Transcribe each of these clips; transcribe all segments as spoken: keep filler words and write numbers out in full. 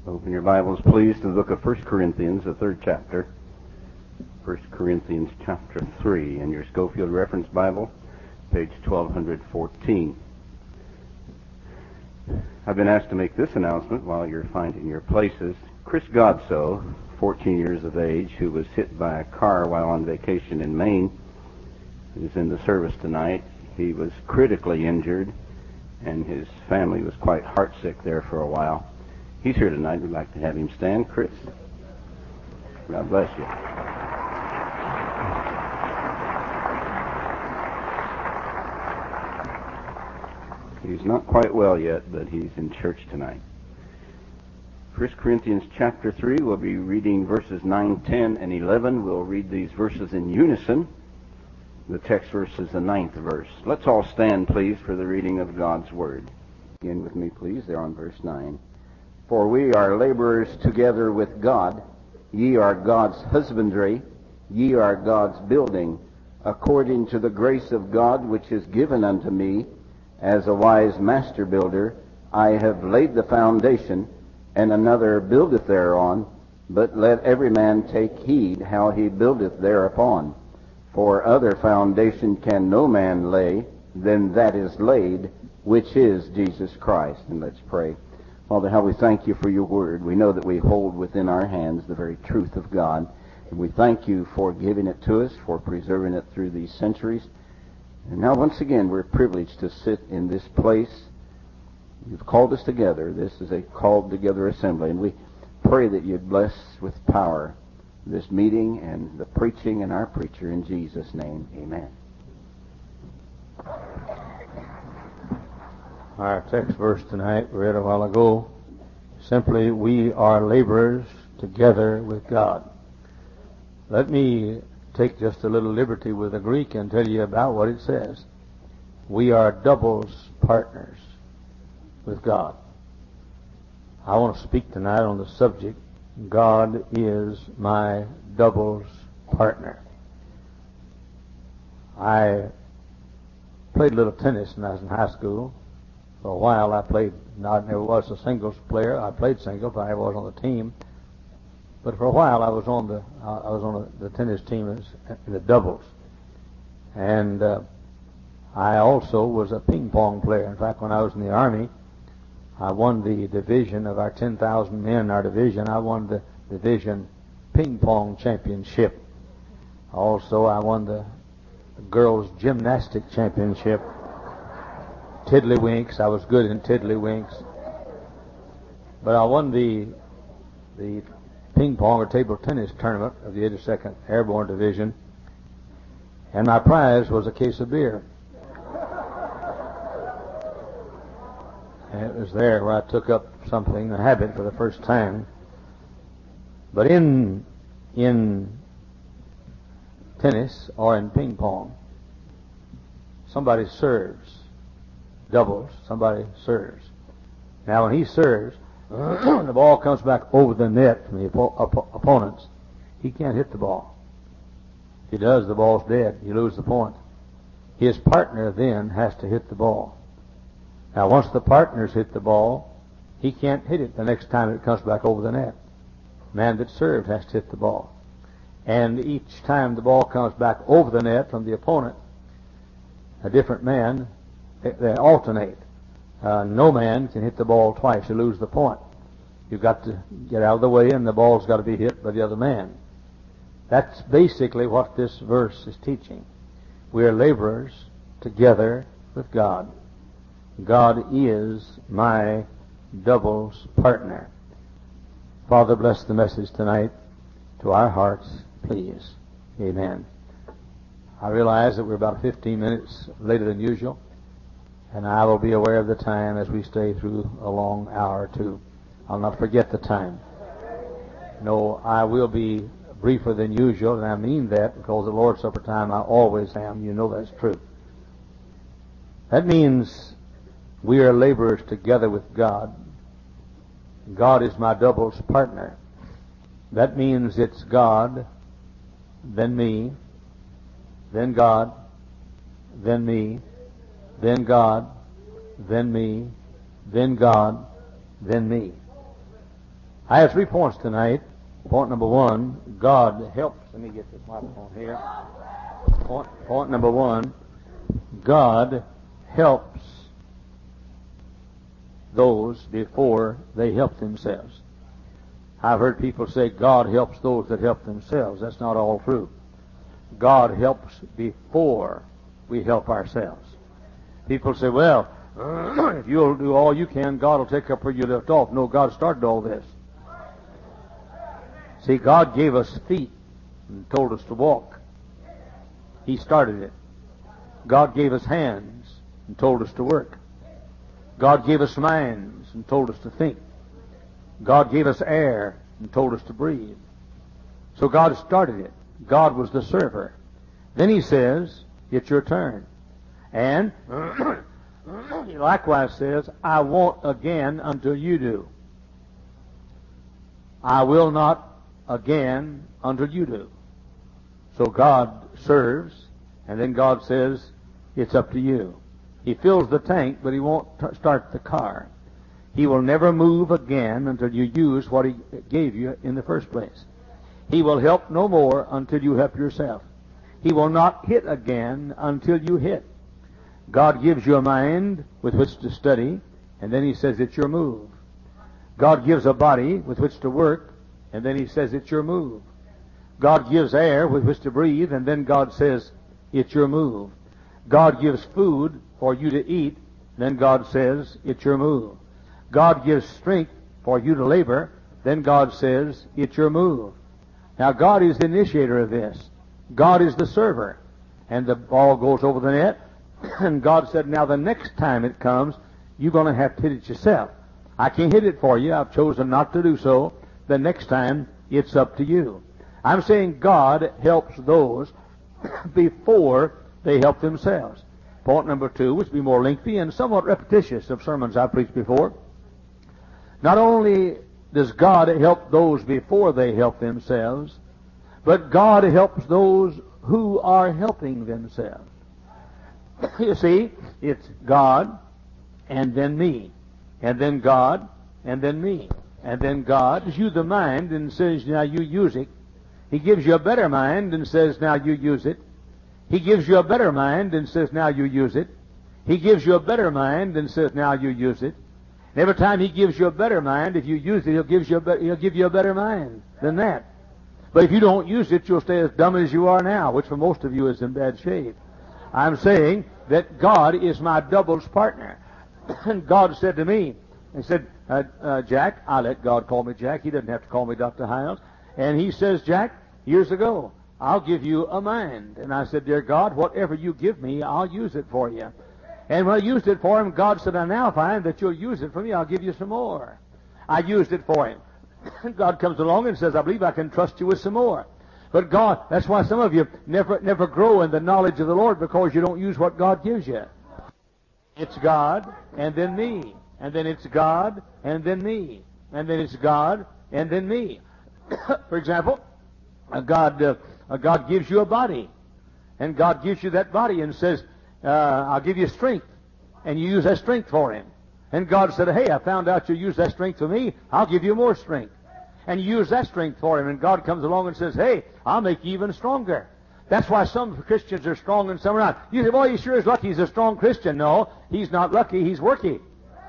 Open your Bibles, please, to the book of First Corinthians, the third chapter. First Corinthians chapter three in your Schofield Reference Bible, page twelve fourteen. I've been asked to make this announcement while you're finding your places. Chris Godso, fourteen years of age, who was hit by a car while on vacation in Maine, is in the service tonight. He was critically injured, and his family was quite heartsick there for a while. He's here tonight. We'd like to have him stand. Chris, God bless you. He's not quite well yet, but he's in church tonight. First Corinthians chapter three, we'll be reading verses nine, ten, and eleven. We'll read these verses in unison. The text verse is the ninth verse. Let's all stand, please, for the reading of God's Word. Begin with me, please, there on verse nine. For we are laborers together with God. Ye are God's husbandry. Ye are God's building, according to the grace of God which is given unto me. As a wise master builder, I have laid the foundation, and another buildeth thereon. But let every man take heed how he buildeth thereupon. For other foundation can no man lay than that is laid, which is Jesus Christ. And let's pray. Father, how we thank you for your word. We know that we hold within our hands the very truth of God. And we thank you for giving it to us, for preserving it through these centuries. And now once again we're privileged to sit in this place. You've called us together. This is a called together assembly. And we pray that you'd bless with power this meeting and the preaching and our preacher in Jesus' name. Amen. Our text verse tonight, we read a while ago, simply, we are laborers together with God. Let me take just a little liberty with the Greek and tell you about what it says. We are doubles partners with God. I want to speak tonight on the subject, God is my doubles partner. I played a little tennis when I was in high school. For a while I played, I never was a singles player. I played singles, but I was on the team. But for a while I was on the uh, I was on the, the tennis team as, in the doubles. And uh, I also was a ping pong player. In fact, when I was in the Army, I won the division of our ten thousand men in our division. I won the division ping pong championship. Also, I won the girls gymnastic championship. Tiddlywinks. I was good in tiddlywinks. But I won the the ping pong or table tennis tournament of the eighty-second Airborne Division, and my prize was a case of beer. And it was there where I took up something, a habit, for the first time. But in in tennis or in ping pong, somebody serves. Doubles, somebody serves. Now when he serves, the ball comes back over the net from the oppo- op- opponents. He can't hit the ball. If he does, the ball's dead. You lose the point. His partner then has to hit the ball. Now once the partners hit the ball, he can't hit it the next time it comes back over the net. The man that served has to hit the ball. And each time the ball comes back over the net from the opponent, a different man, They, they alternate. Uh, no man can hit the ball twice. You lose the point. You've got to get out of the way, and the ball's got to be hit by the other man. That's basically what this verse is teaching. We are laborers together with God. God is my doubles partner. Father, bless the message tonight to our hearts, please. Amen. I realize that we're about fifteen minutes later than usual, and I will be aware of the time as we stay through a long hour or two. I'll not forget the time. No, I will be briefer than usual, and I mean that because the Lord's Supper time I always am. You know that's true. That means we are laborers together with God. God is my doubles partner. That means it's God, then me, then God, then me, then God, then me, then God, then me. I have three points tonight. Point number one, God helps. Let me get this microphone here. Point, point number one, God helps those before they help themselves. I've heard people say God helps those that help themselves. That's not all true. God helps before we help ourselves. People say, well, if you'll do all you can, God will take up where you left off. No, God started all this. See, God gave us feet and told us to walk. He started it. God gave us hands and told us to work. God gave us minds and told us to think. God gave us air and told us to breathe. So God started it. God was the server. Then he says, it's your turn. And he likewise says, I won't again until you do. I will not again until you do. So God serves, and then God says, it's up to you. He fills the tank, but he won't t- start the car. He will never move again until you use what he gave you in the first place. He will help no more until you help yourself. He will not hit again until you hit. God gives you a mind with which to study, and then he says it's your move. God gives a body with which to work, and then he says it's your move. God gives air with which to breathe, and then God says it's your move. God gives food for you to eat, then God says it's your move. God gives strength for you to labor, then God says it's your move. Now God is the initiator of this. God is the server. And the ball goes over the net, and God said, now the next time it comes, you're going to have to hit it yourself. I can't hit it for you. I've chosen not to do so. The next time, it's up to you. I'm saying God helps those before they help themselves. Point number two, which will be more lengthy and somewhat repetitious of sermons I've preached before. Not only does God help those before they help themselves, but God helps those who are helping themselves. You see, it's God, and then me, and then God, and then me, and then God gives you the mind and says, now you use it. He gives you a better mind and says, now you use it. He gives you a better mind and says, now you use it. He gives you a better mind and says, now you use it. And every time he gives you a better mind, if you use it, he'll give you a, be- he'll give you a better mind than that. But if you don't use it, you'll stay as dumb as you are now, which for most of you is in bad shape. I'm saying that God is my doubles partner. And God said to me, he said, uh, uh, Jack, I let God call me Jack. He doesn't have to call me Doctor Hiles. And he says, Jack, years ago, I'll give you a mind. And I said, dear God, whatever you give me, I'll use it for you. And when I used it for him, God said, I now find that you'll use it for me. I'll give you some more. I used it for him. God comes along and says, I believe I can trust you with some more. But God, that's why some of you never never grow in the knowledge of the Lord, because you don't use what God gives you. It's God, and then me. And then it's God, and then me. And then it's God, and then me. For example, uh, God, uh, uh, God gives you a body. And God gives you that body and says, uh, I'll give you strength. And you use that strength for him. And God said, hey, I found out you use that strength for me. I'll give you more strength. And you use that strength for him. And God comes along and says, hey, I'll make you even stronger. That's why some Christians are strong and some are not. You say, boy, he sure is lucky he's a strong Christian. No, he's not lucky. He's working.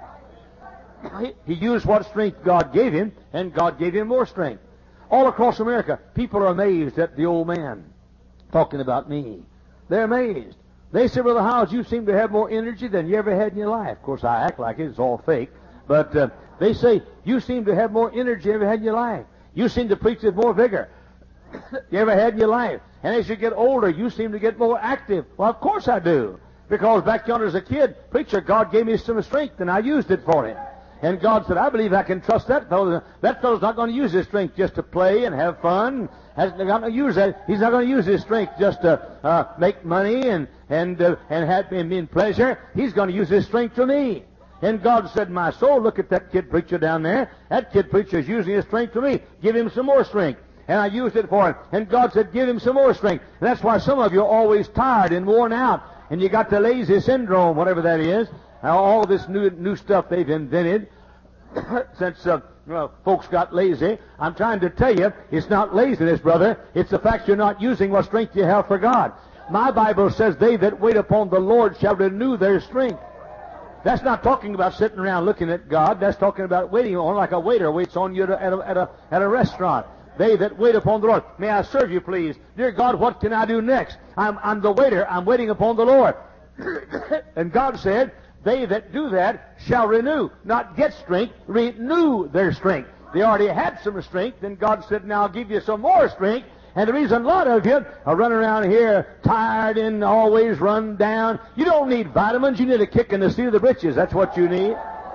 He, he used what strength God gave him, and God gave him more strength. All across America, people are amazed at the old man talking about me. They're amazed. They say, Brother Howes, you seem to have more energy than you ever had in your life. Of course, I act like it. It's all fake. But uh, they say, you seem to have more energy than you ever had in your life. You seem to preach with more vigor you ever had in your life. And as you get older, you seem to get more active. Well, of course I do. Because back yonder as a kid, preacher, God gave me some strength, and I used it for him. And God said, I believe I can trust that fellow. That fellow's not going to use his strength just to play and have fun. He's not going to use that. He's not going to use his strength just to uh, make money and and uh, and have and in pleasure. He's going to use his strength for me. And God said, my soul, look at that kid preacher down there. That kid preacher is using his strength for me. Give him some more strength. And I used it for him. And God said, give him some more strength. And that's why some of you are always tired and worn out. And you got the lazy syndrome, whatever that is. Now, all this new new stuff they've invented since uh, well, folks got lazy. I'm trying to tell you, it's not laziness, brother. It's the fact you're not using what strength you have for God. My Bible says, they that wait upon the Lord shall renew their strength. That's not talking about sitting around looking at God. That's talking about waiting on, like a waiter waits on you at a, at a, at a, at a restaurant. They that wait upon the Lord. May I serve you, please? Dear God, what can I do next? I'm, I'm the waiter. I'm waiting upon the Lord. And God said, they that do that shall renew, not get strength, renew their strength. They already had some strength, and God said, now I'll give you some more strength. And the reason a lot of you are running around here tired and always run down, you don't need vitamins. You need a kick in the seat of the britches. That's what you need.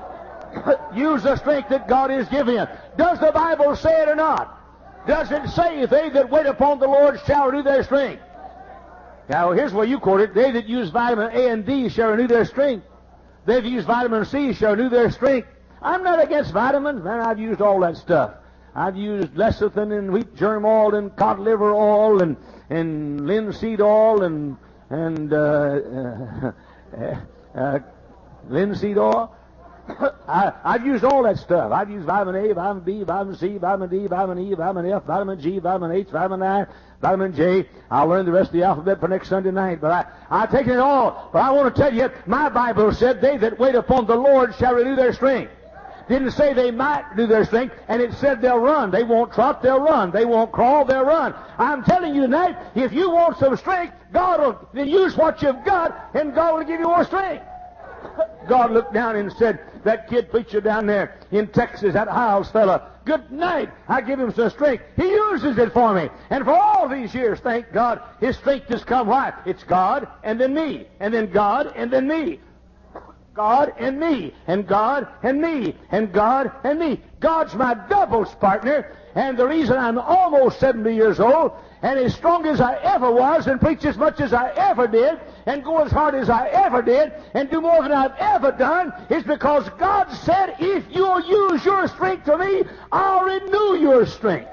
Use the strength that God is giving you. Does the Bible say it or not? Does it say, they that wait upon the Lord shall renew their strength? Now, here's where you quote it. They that use vitamin A and D shall renew their strength. They that use vitamin C shall renew their strength. I'm not against vitamins. Man, I've used all that stuff. I've used lecithin and wheat germ oil and cod liver oil and and linseed oil and and uh, uh, uh, uh, linseed oil. I, I've used all that stuff. I've used vitamin A, vitamin B, vitamin C, vitamin D, vitamin E, vitamin F, vitamin G, vitamin H, vitamin I, vitamin J. I'll learn the rest of the alphabet for next Sunday night. But I, I've taken it all. But I want to tell you, my Bible said, they that wait upon the Lord shall renew their strength. Didn't say they might do their strength, and it said they'll run. They won't trot, they'll run. They won't crawl, they'll run. I'm telling you tonight, if you want some strength, God will then use what you've got, and God will give you more strength. God looked down and said, that kid preacher down there in Texas, that Hiles fella, good night. I give him some strength. He uses it for me. And for all these years, thank God, his strength has come. Why? It's God and then me, and then God and then me. God and me, and God and me, and God and me. God's my doubles partner, and the reason I'm almost seventy years old, and as strong as I ever was, and preach as much as I ever did, and go as hard as I ever did, and do more than I've ever done, is because God said, if you'll use your strength for me, I'll renew your strength.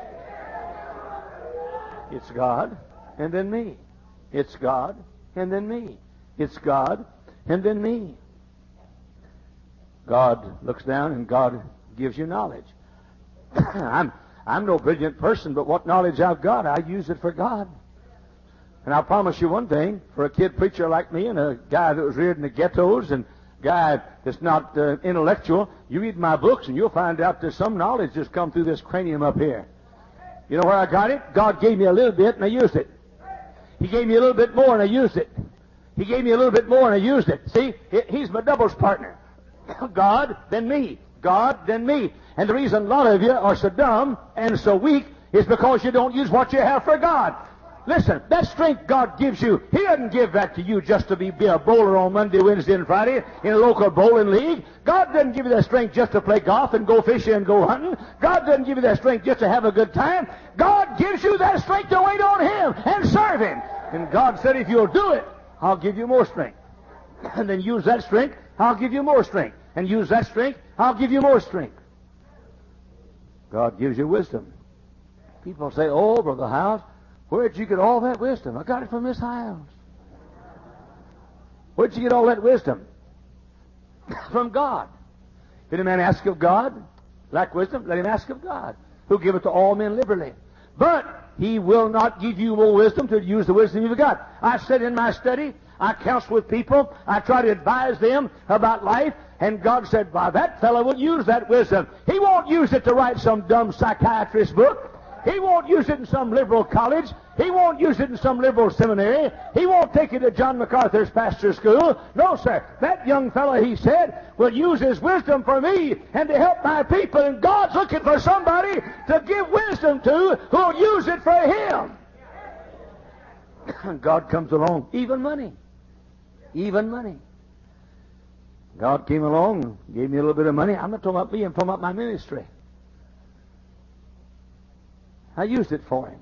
It's God, and then me. It's God, and then me. It's God, and then me. God looks down and God gives you knowledge. I'm I'm no brilliant person, but what knowledge I've got, I use it for God. And I'll promise you one thing, for a kid preacher like me and a guy that was reared in the ghettos and a guy that's not uh, intellectual, you read my books and you'll find out there's some knowledge that's come through this cranium up here. You know where I got it? God gave me a little bit and I used it. He gave me a little bit more and I used it. He gave me a little bit more and I used it. See, he's my doubles partner. God, then me. God, then me. And the reason a lot of you are so dumb and so weak is because you don't use what you have for God. Listen, that strength God gives you, He doesn't give that to you just to be, be a bowler on Monday, Wednesday, and Friday in a local bowling league. God doesn't give you that strength just to play golf and go fishing and go hunting. God doesn't give you that strength just to have a good time. God gives you that strength to wait on Him and serve Him. And God said, if you'll do it, I'll give you more strength. And then use that strength, I'll give you more strength. And use that strength, I'll give you more strength. God gives you wisdom. People say, oh, Brother Hiles, where'd you get all that wisdom? I got it from Miss Hiles. Where'd you get all that wisdom? From God. If any man ask of God, lack wisdom, let him ask of God, who giveth to all men liberally. But He will not give you more wisdom to use the wisdom you've got. I sit in my study, I counsel with people, I try to advise them about life, and God said, why, that fellow will use that wisdom. He won't use it to write some dumb psychiatrist book. He won't use it in some liberal college. He won't use it in some liberal seminary. He won't take it to John MacArthur's pastor school. No, sir. That young fellow, he said, will use his wisdom for me and to help my people. And God's looking for somebody to give wisdom to who'll use it for Him. God comes along. Even money. Even money. God came along, gave me a little bit of money. I'm not talking about me, I'm talking about my ministry. I used it for Him.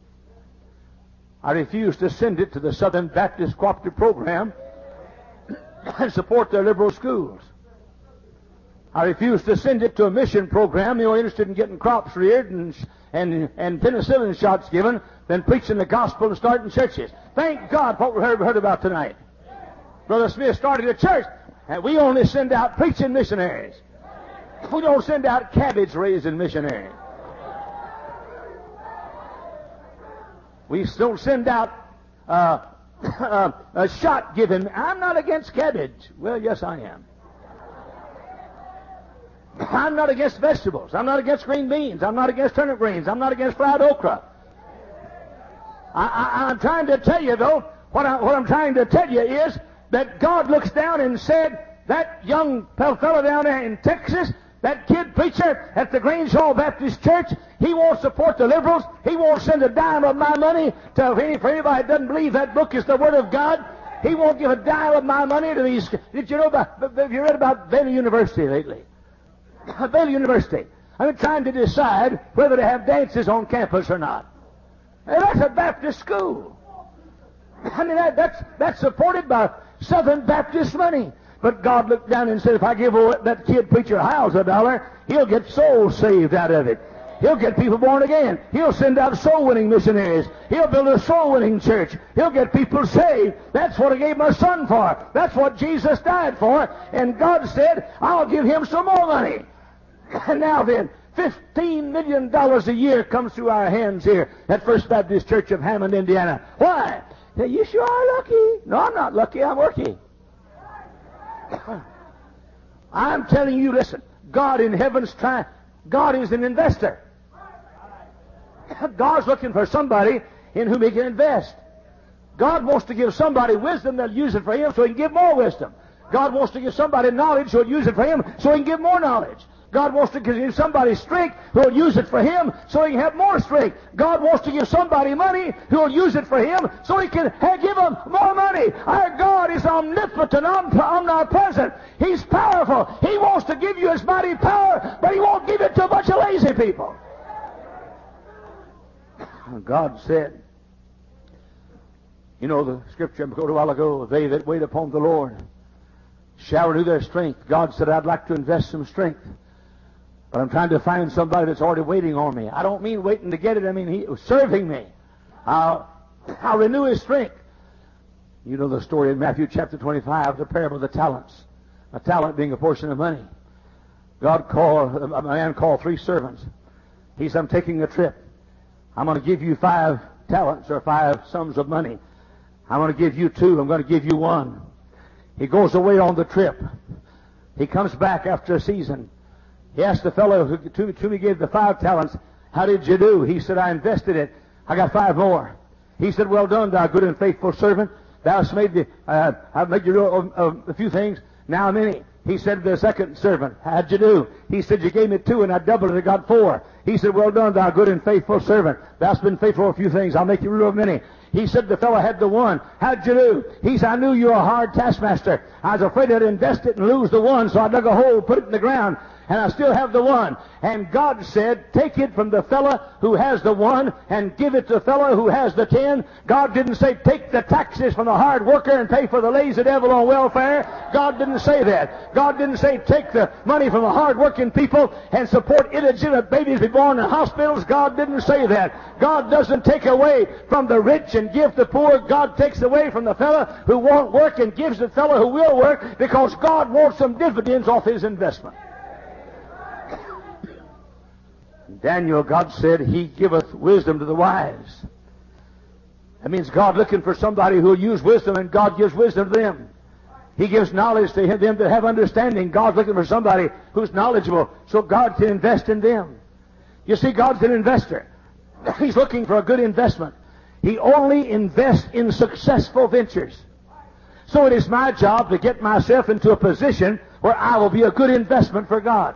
I refused to send it to the Southern Baptist Cooperative Program and support their liberal schools. I refused to send it to a mission program, you know, interested in getting crops reared and and and penicillin shots given, than preaching the gospel and starting churches. Thank God for what we heard, heard about tonight. Brother Smith started a church, and we only send out preaching missionaries. We don't send out cabbage-raising missionaries. We don't send out uh, uh, a shot-giving. I'm not against cabbage. Well, yes, I am. I'm not against vegetables. I'm not against green beans. I'm not against turnip greens. I'm not against fried okra. I, I, I'm trying to tell you, though, what, I, what I'm trying to tell you is that God looks down and said, that young fellow down there in Texas, that kid preacher at the Grange Hall Baptist Church, he won't support the liberals. He won't send a dime of my money to any, for anybody that doesn't believe that book is the Word of God. He won't give a dime of my money to these. Did you know about, have you read about Baylor University lately? Baylor University. I've been trying to decide whether to have dances on campus or not. Now, that's a Baptist school. I mean, that, that's, that's supported by Southern Baptist money. But God looked down and said, if I give that kid preacher Hiles a dollar, he'll get souls saved out of it. He'll get people born again. He'll send out soul-winning missionaries. He'll build a soul-winning church. He'll get people saved. That's what I gave my son for. That's what Jesus died for. And God said, I'll give him some more money. And now then, fifteen million dollars a year comes through our hands here at First Baptist Church of Hammond, Indiana. Why? You sure are lucky. No, I'm not lucky. I'm working. I'm telling you, listen, God in heaven's trying. God is an investor. God's looking for somebody in whom he can invest. God wants to give somebody wisdom that'll use it for him so he can give more wisdom. God wants to give somebody knowledge who will use it for him so he can give more knowledge. God wants to give somebody strength who will use it for him so he can have more strength. God wants to give somebody money who will use it for him so he can have, give them more money. Our God is omnipotent, omnipresent. He's powerful. He wants to give you his mighty power, but he won't give it to a bunch of lazy people. God said, you know the scripture I quoted a while ago, they that wait upon the Lord shall renew their strength. God said, I'd like to invest some strength. But I'm trying to find somebody that's already waiting on me. I don't mean waiting to get it. I mean he serving me. I'll, I'll renew his strength. You know the story in Matthew chapter twenty-five, the parable of the talents. A talent being a portion of money. God called, a man called three servants. He said, I'm taking a trip. I'm going to give you five talents or five sums of money. I'm going to give you two. I'm going to give you one. He goes away on the trip. He comes back after a season. He asked the fellow who to, to me gave the five talents, how did you do? He said, I invested it. I got five more. He said, well done, thou good and faithful servant. Thou hast made the, uh, I've made you a, a, a few things. Now many. He said to the second servant, how'd you do? He said, you gave me two and I doubled it. I got four. He said, well done, thou good and faithful servant. Thou hast been faithful a few things. I'll make you ruler of many. He said the fellow had the one. How'd you do? He said, I knew you were a hard taskmaster. I was afraid I'd invest it and lose the one, so I dug a hole, put it in the ground, and I still have the one. And God said, take it from the fellow who has the one and give it to the fellow who has the ten. God didn't say take the taxes from the hard worker and pay for the lazy devil on welfare. God didn't say that. God didn't say take the money from the hard working people and support illegitimate babies be born in hospitals. God didn't say that. God doesn't take away from the rich and give the poor. God takes away from the fellow who won't work and gives the fellow who will work, because God wants some dividends off his investment. Daniel, God said, he giveth wisdom to the wise. That means God looking for somebody who will use wisdom, and God gives wisdom to them. He gives knowledge to them that have understanding. God's looking for somebody who's knowledgeable so God can invest in them. You see, God's an investor. He's looking for a good investment. He only invests in successful ventures. So it is my job to get myself into a position where I will be a good investment for God.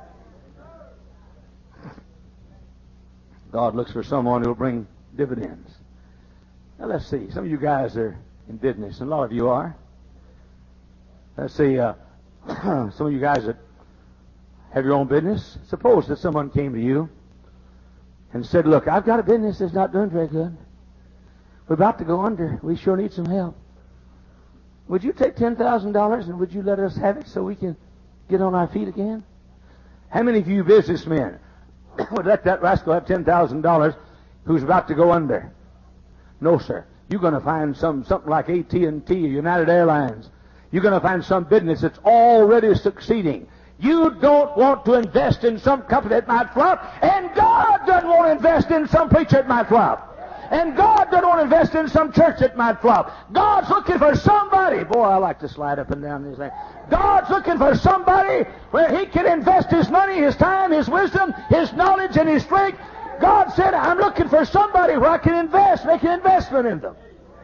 God looks for someone who will bring dividends. Now let's see. Some of you guys are in business, and a lot of you are. Let's see. Uh, some of you guys that have your own business. Suppose that someone came to you and said, look, I've got a business that's not doing very good. We're about to go under. We sure need some help. Would you take ten thousand dollars and would you let us have it so we can get on our feet again? How many of you businessmen would let that rascal have ten thousand dollars who's about to go under? No, sir. You're going to find some something like A T and T or United Airlines. You're going to find some business that's already succeeding. You don't want to invest in some company that might flop, and God doesn't want to invest in some preacher that might flop. And God doesn't want to invest in some church that might flop. God's looking for somebody. Boy, I like to slide up and down these things. God's looking for somebody where He can invest His money, His time, His wisdom, His knowledge, and His strength. God said, I'm looking for somebody where I can invest, make an investment in them.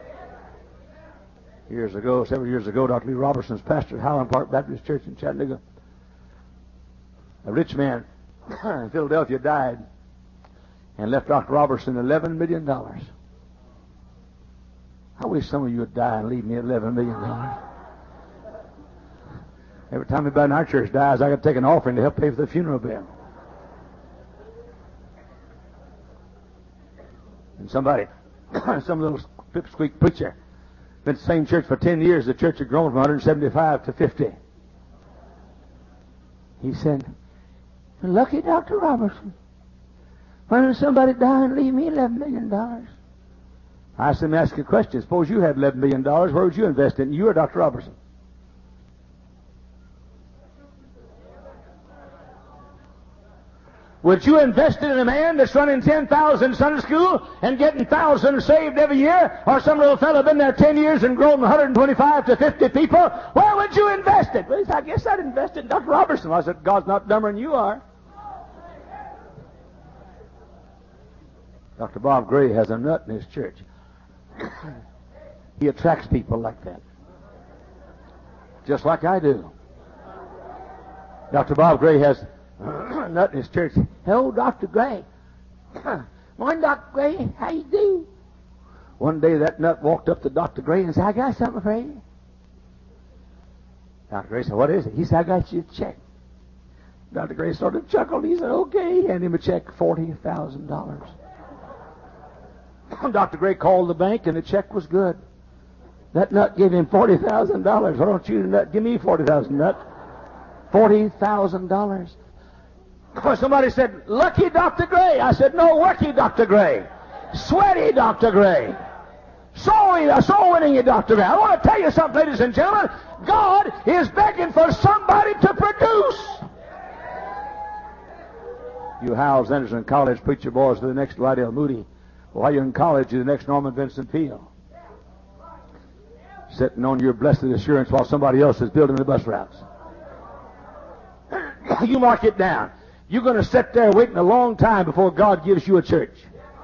Years ago, several years ago, Doctor Lee Robertson's pastor at Highland Park Baptist Church in Chattanooga. A rich man in Philadelphia died and left Doctor Robertson eleven million dollars. I wish some of you would die and leave me eleven million dollars. Every time anybody in our church dies, I got to take an offering to help pay for the funeral bill. And somebody, some little pipsqueak preacher, been at the same church for ten years. The church had grown from one hundred seventy-five to fifty. He said, lucky Doctor Robertson. Why don't somebody die and leave me eleven million dollars? I asked him to ask you a question. Suppose you had eleven million dollars. Where would you invest in? You or Doctor Robertson? Would you invest it in a man that's running ten thousand Sunday school and getting thousands saved every year? Or some little fellow been there ten years and grown one hundred twenty-five to fifty people? Where would you invest it? Well, he said, I guess I'd invest it in Doctor Robertson. I said, God's not dumber than you are. Doctor Bob Gray has a nut in his church. He attracts people like that. Just like I do. Doctor Bob Gray has a nut in his church. Hello, Doctor Gray. Morning, Doctor Gray. How you do? One day that nut walked up to Doctor Gray and said, I got something for you. Doctor Gray said, what is it? He said, I got you a check. Doctor Gray sort of chuckled. He said, okay. He handed him a check, forty thousand dollars. Doctor Gray called the bank, and the check was good. That nut gave him forty thousand dollars. Why don't you nut give me forty thousand dollars, nut? forty thousand dollars. Somebody said, lucky Doctor Gray. I said, no, worky Doctor Gray. Sweaty Doctor Gray. Soul, soul winning Doctor Gray. I want to tell you something, ladies and gentlemen. God is begging for somebody to produce. You Howells Anderson College preacher boys to the next Lydell Moody. While you're in college, you're the next Norman Vincent Peale. Sitting on your blessed assurance while somebody else is building the bus routes. You mark it down. You're going to sit there waiting a long time before God gives you a church.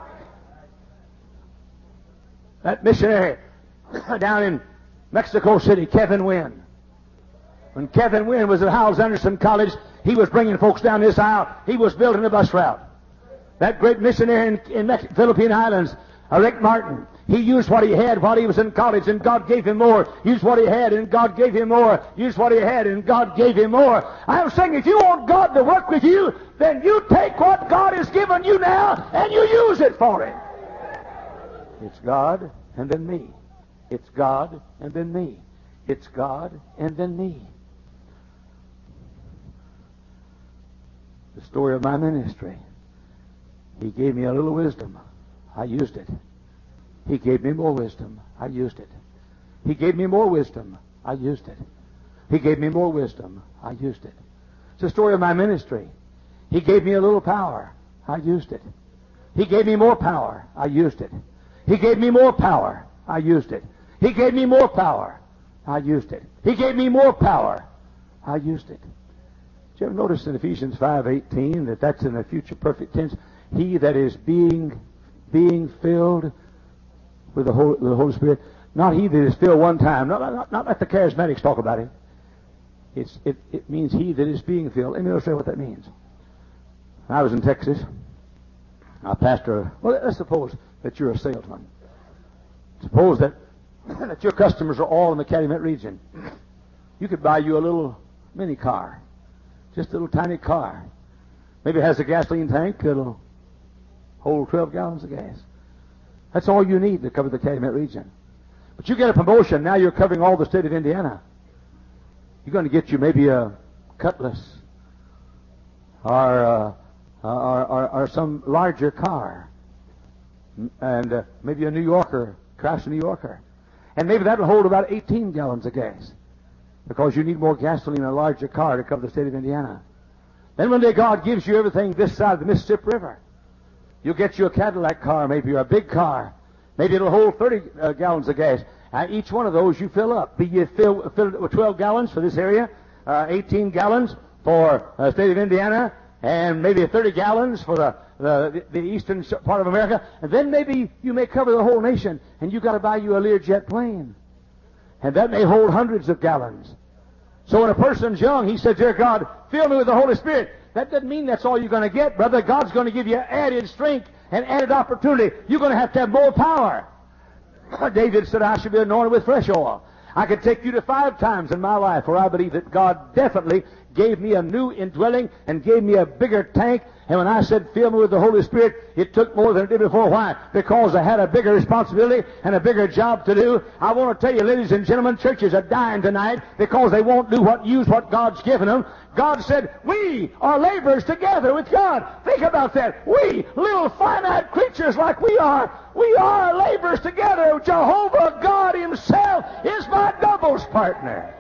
That missionary down in Mexico City, Kevin Wynn. When Kevin Wynn was at Howells Anderson College, he was bringing folks down this aisle. He was building a bus route. That great missionary in, in Mex- Philippine Islands, uh, Rick Martin, he used what he had while he was in college, and God gave him more. Used what he had, and God gave him more. Used what he had, and God gave him more. I'm saying if you want God to work with you, then you take what God has given you now, and you use it for Him. It's God, and then me. It's God, and then me. It's God, and then me. The story of my ministry. He gave me a little wisdom. I used it. He gave me more wisdom. I used it. He gave me more wisdom. I used it. He gave me more wisdom. I used it. It's the story of my ministry. He gave me a little power. I used it. He gave me more power. I used it. He gave me more power. I used it. He gave me more power. I used it. He gave me more power. I used it. Did you ever notice in Ephesians five eighteen that that's in the future perfect tense? He that is being being filled with the Holy, the Holy Spirit, not he that is filled one time. Not, not, not like the charismatics talk about it. It's, it. It means he that is being filled. Let me illustrate what that means. I was in Texas. I pastor. Well, let's suppose that you're a salesman. Suppose that that your customers are all in the Calumet region. You could buy you a little mini car, just a little tiny car. Maybe it has a gasoline tank that'll hold twelve gallons of gas. That's all you need to cover the Calumet region. But you get a promotion, now you're covering all the state of Indiana. You're going to get you maybe a Cutlass or, uh, or, or, or some larger car. And uh, maybe a New Yorker, Chrysler New Yorker. And maybe that will hold about eighteen gallons of gas. because you need more gasoline in a larger car to cover the state of Indiana. Then one day God gives you everything this side of the Mississippi River. You'll get you a Cadillac car, maybe, or a big car. Maybe it'll hold thirty uh, gallons of gas. And each one of those you fill up. Be you fill, fill it with twelve gallons for this area, uh, eighteen gallons for the uh, state of Indiana, and maybe thirty gallons for the, the, the eastern part of America. And then maybe you may cover the whole nation, and you've got to buy you a Learjet plane. And that may hold hundreds of gallons. So when a person's young, he said, "Dear God, fill me with the Holy Spirit." That doesn't mean that's all you're going to get, brother. God's going to give you added strength and added opportunity. You're going to have to have more power. David said, "I should be anointed with fresh oil." I could take you to five times in my life where I believe that God definitely gave me a new indwelling and gave me a bigger tank. And when I said, "Fill me with the Holy Spirit," it took more than it did before. Why? Because I had a bigger responsibility and a bigger job to do. I want to tell you, ladies and gentlemen, churches are dying tonight because they won't do what, use what God's given them. God said, we are laborers together with God. Think about that. We, little finite creatures like we are, we are laborers together. Jehovah God Himself is my doubles partner.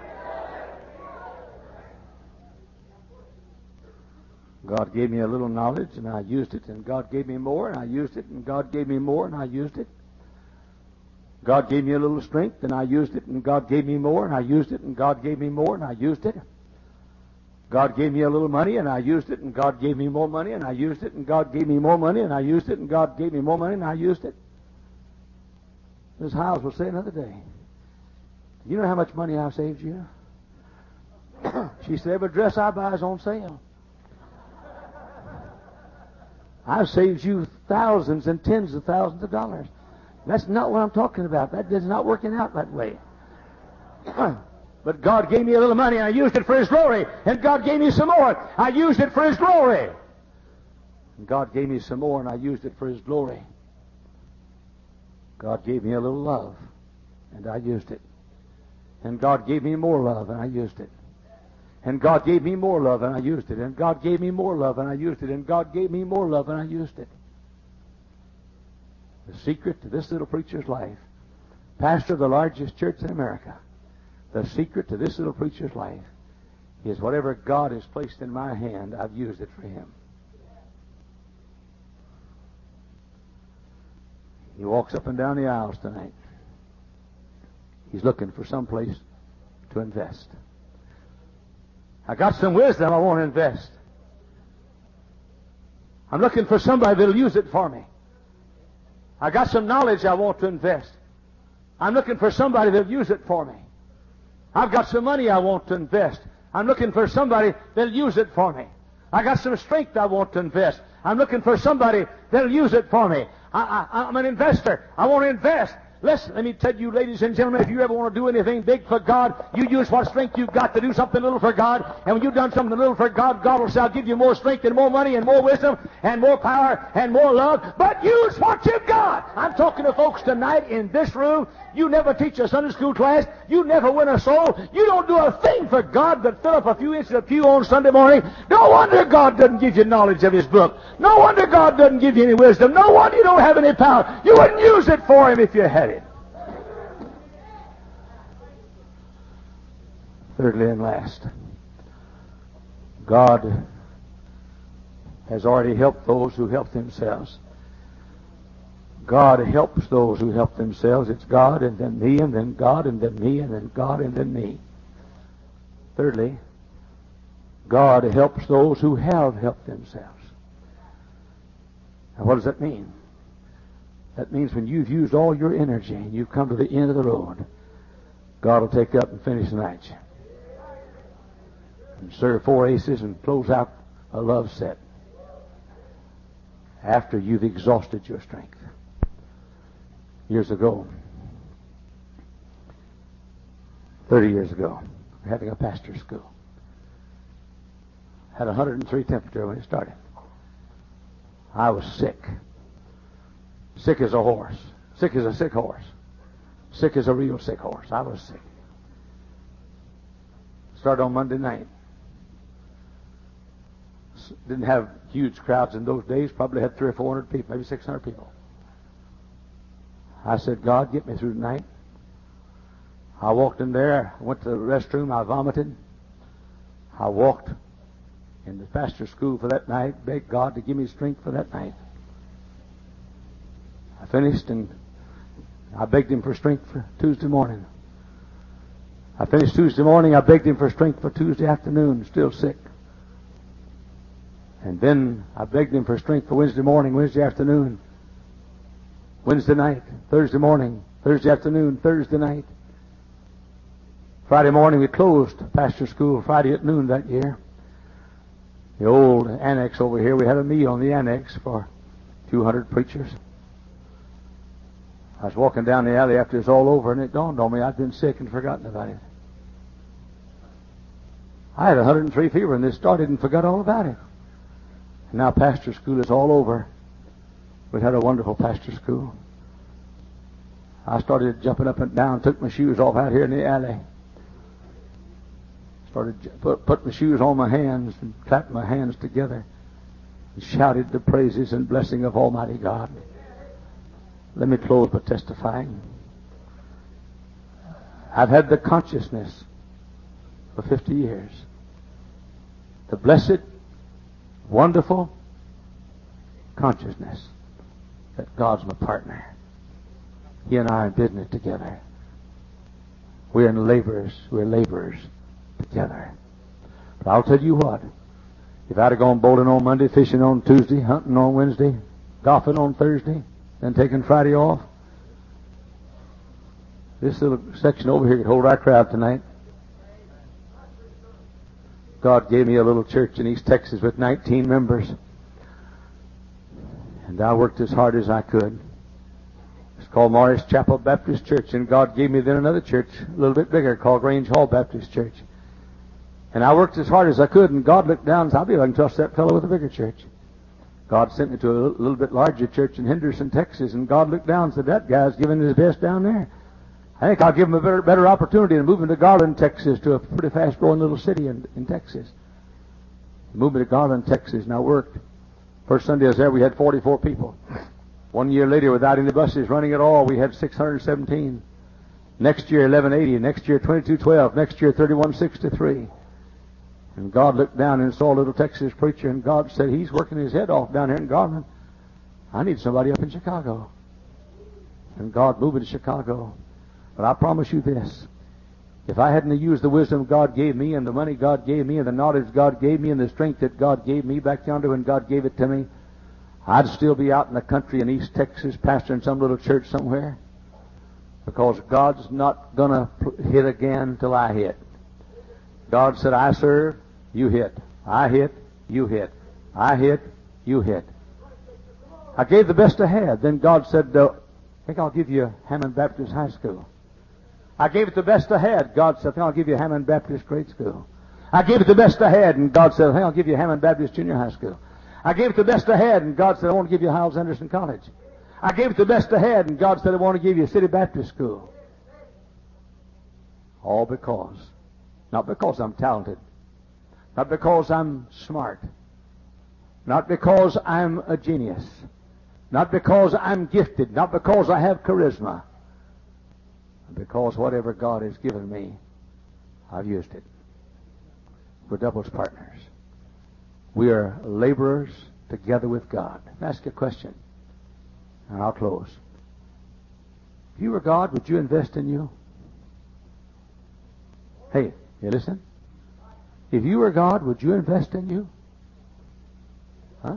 God gave me a little knowledge, and I used it. And God gave me more, and I used it. And God gave me more, and I used it. God gave me a little strength, and I used it. And God gave me more, and I used it. And God gave me more, and I used it. God gave me a little money, and I used it. And God gave me more money, and I used it. And God gave me more money, and I used it. And God gave me more money, and I used it. Miss Hiles will say another day, "You know how much money I've saved you?" She said, "Every dress I buy is on sale. I've saved you thousands and tens of thousands of dollars." That's not what I'm talking about. That is not working out that way. But God gave me a little money, and I used it for His glory. And God gave me some more. I used it for His glory. And God gave me some more, and I used it for His glory. God gave me a little love, and I used it. And God gave me more love, and I used it. And God gave me more love, and I used it. And God gave me more love, and I used it. And God gave me more love, and I used it. The secret to this little preacher's life, pastor of the largest church in America, the secret to this little preacher's life is whatever God has placed in my hand, I've used it for Him. He walks up and down the aisles tonight. He's looking for some place to invest. I got some wisdom I want to invest. I'm looking for somebody that'll use it for me. I got some knowledge I want to invest. I'm looking for somebody that'll use it for me. I've got some money I want to invest. I'm looking for somebody that'll use it for me. I got some strength I want to invest. I'm looking for somebody that'll use it for me. I, I, I'm an investor. I want to invest. Listen, let me tell you, ladies and gentlemen, if you ever want to do anything big for God, you use what strength you've got to do something little for God. And when you've done something little for God, God will say, "I'll give you more strength and more money and more wisdom and more power and more love." But use what you've got. I'm talking to folks tonight in this room. You never teach a Sunday school class. You never win a soul. You don't do a thing for God but fill up a few inches of pew on Sunday morning. No wonder God doesn't give you knowledge of His book. No wonder God doesn't give you any wisdom. No wonder you don't have any power. You wouldn't use it for Him if you had it. Thirdly and last, God has already helped those who help themselves. God helps those who help themselves. It's God and then me and then God and then me and then God and then me. Thirdly, God helps those who have helped themselves. Now, what does that mean? That means when you've used all your energy and you've come to the end of the road, God will take up and finish the night. And serve four aces and close out a love set after you've exhausted your strength. Years ago, thirty years ago, we were having a pastor's school. Had one hundred three temperature when it started. I was sick. Sick as a horse. Sick as a sick horse. Sick as a real sick horse. I was sick. Started on Monday night. Didn't have huge crowds in those days. Probably had three or four hundred people, maybe six hundred people. I said, "God, get me through tonight. I walked in there, went to the restroom, I vomited. I walked in the pastor's school for that night, begged God to give me strength for that night. I finished and I begged him for strength for Tuesday morning. I finished Tuesday morning, I begged him for strength for Tuesday afternoon, still sick. And then I begged him for strength for Wednesday morning, Wednesday afternoon, Wednesday night, Thursday morning, Thursday afternoon, Thursday night. Friday morning we closed pastor school Friday at noon that year. The old annex over here, we had a meal in the annex for two hundred preachers. I was walking down the alley after it was all over, and it dawned on me I'd been sick and forgotten about it. I had one hundred three fever, and this started and forgot all about it. And now pastor school is all over. We had a wonderful pastor school. I started jumping up and down, took my shoes off out here in the alley. Started put, put my shoes on my hands and clapped my hands together and shouted the praises and blessing of Almighty God. Let me close by testifying. I've had the consciousness for fifty years. The blessed, wonderful consciousness that God's my partner. He and I are in business together. We're in laborers. We're laborers together. But I'll tell you what. If I'd have gone bowling on Monday, fishing on Tuesday, hunting on Wednesday, golfing on Thursday, then taking Friday off, this little section over here could hold our crowd tonight. God gave me a little church in East Texas with nineteen members. And I worked as hard as I could. It's called Morris Chapel Baptist Church. And God gave me then another church, a little bit bigger, called Grange Hall Baptist Church. And I worked as hard as I could, and God looked down and said, I'll be able to trust that fellow with a bigger church. God sent me to a little bit larger church in Henderson, Texas, and God looked down and said, that guy's giving his best down there. I think I'll give him a better, better opportunity than moving to Garland, Texas, to a pretty fast-growing little city in, in Texas. He moved me to Garland, Texas, and I worked. First Sunday I was there, we had forty-four people. One year later, without any buses running at all, we had six hundred seventeen. Next year, eleven eighty. Next year, twenty-two twelve. Next year, thirty-one sixty-three. And God looked down and saw a little Texas preacher, and God said, he's working his head off down here in Garland. I need somebody up in Chicago. And God moved me to Chicago. But I promise you this. If I hadn't used the wisdom God gave me, and the money God gave me, and the knowledge God gave me, and the strength that God gave me back yonder when God gave it to me, I'd still be out in the country in East Texas pastoring some little church somewhere. Because God's not going to hit again till I hit. God said, I serve, you hit. I hit, you hit. I hit, you hit. I gave the best I had. Then God said, uh, I think I'll give you Hammond Baptist High School. I gave it the best I had. God said, I think I'll give you Hammond Baptist Grade School. I gave it the best I had, and God said, I think I'll give you Hammond Baptist Junior High School. I gave it the best I had, and God said, I want to give you Hyles Anderson College. I gave it the best I had, and God said, I want to give you City Baptist School. All because, not because I'm talented, not because I'm smart, not because I'm a genius, not because I'm gifted, not because I have charisma, but because whatever God has given me, I've used it. We're doubles partners. We are laborers together with God. I'll ask you a question, and I'll close. If you were God, would you invest in you? Hey, you listen? If you were God, would you invest in you? Huh?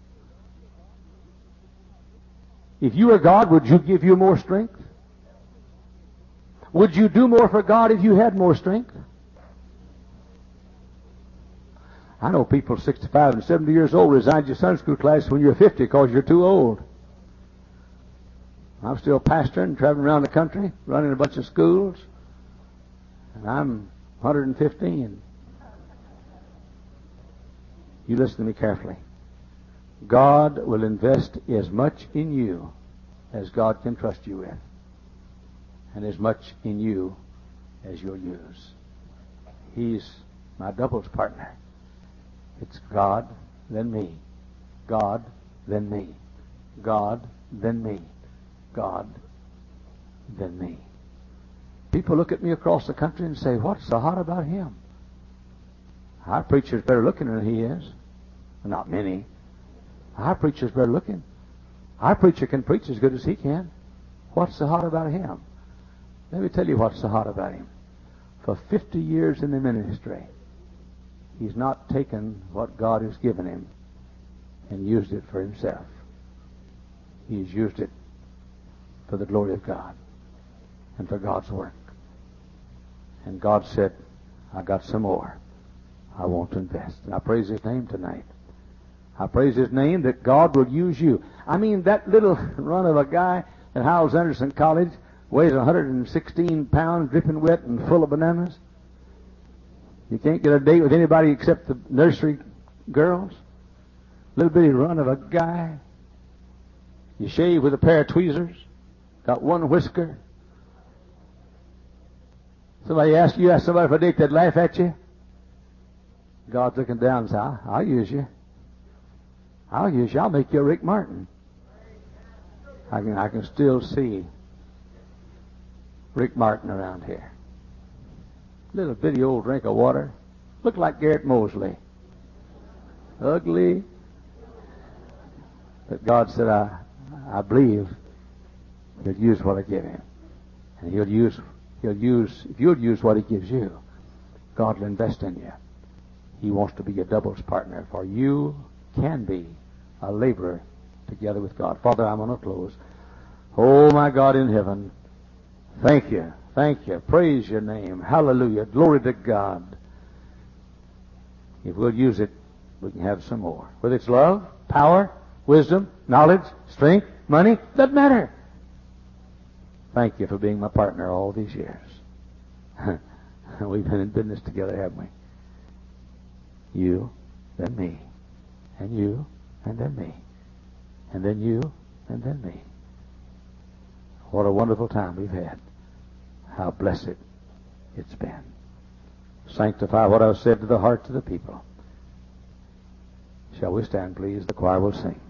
If you were God, would you give you more strength? Would you do more for God if you had more strength? I know people sixty-five and seventy years old resigned your Sunday school class when you're fifty because you're too old. I'm still pastoring, traveling around the country, running a bunch of schools, and I'm one hundred fifteen. You listen to me carefully. God will invest as much in you as God can trust you with, and as much in you as you'll use. He's my doubles partner. It's God, then me. God, then me. God, then me. God, then me. People look at me across the country and say, what's so hot about him? Our preacher's better looking than he is. Not many. Our preacher's better looking. Our preacher can preach as good as he can. What's so hot about him? Let me tell you what's so hot about him. For fifty years in the ministry, he's not taken what God has given him and used it for himself. He's used it for the glory of God and for God's work. And God said, I got some more I want to invest. And I praise His name tonight. I praise His name that God will use you. I mean, that little run of a guy at Howells Anderson College weighs one hundred sixteen pounds, dripping wet and full of bananas. You can't get a date with anybody except the nursery girls. Little bitty run of a guy. You shave with a pair of tweezers. Got one whisker. Somebody ask you, ask somebody for a date, they'd laugh at you. God's looking down and says, I'll, I'll use you. I'll use you. I'll make you a Rick Martin. I can, I can still see Rick Martin around here. Little bitty old drink of water. Looked like Garrett Mosley. Ugly. But God said, I, I believe He'll use what I give Him. And He'll use, He'll use, if you'll use what He gives you, God will invest in you. He wants to be your doubles partner, for you can be a laborer together with God. Father, I'm going to close. Oh, my God in heaven, thank you, thank you, praise your name, hallelujah, glory to God. If we'll use it, we can have some more. Whether it's love, power, wisdom, knowledge, strength, money, doesn't matter. Thank you for being my partner all these years. We've been in business together, haven't we? You, then me, and you, and then me, and then you, and then me. What a wonderful time we've had. How blessed it's been. Sanctify what I've said to the hearts of the people. Shall we stand, please? The choir will sing.